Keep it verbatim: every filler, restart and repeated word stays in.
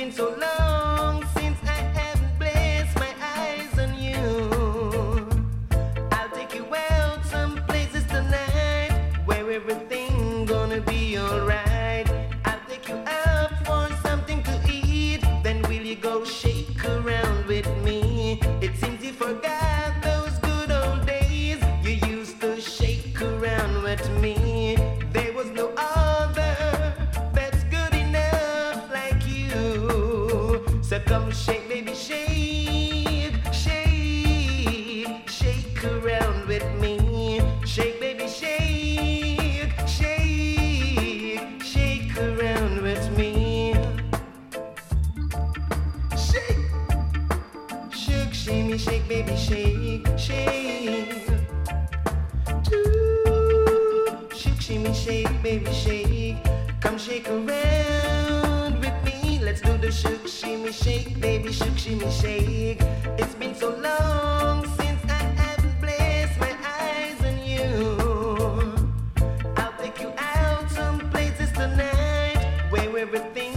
been so long since I haven't blessed my eyes on you. I'll take you out some places tonight where everything gonna be alright. I'll take you out for something to eat. Then will you go shake around with me? It seems you forgot those good old days. You used to shake around with me. There was no other that's good enough like you. So come shake, baby, shake, shake, shake around with me. Shake, baby, shake, shake, shake around with me. Shake, shake, shimmy, shake, baby, shake, shake. Do, shake, shimmy, shake, baby, shake. Come shake around with me. Let's do the shake, shimmy, shake, baby, shake, shimmy, shake. It's been so long since I haven't blessed my eyes on you. I'll take you out some places tonight where everything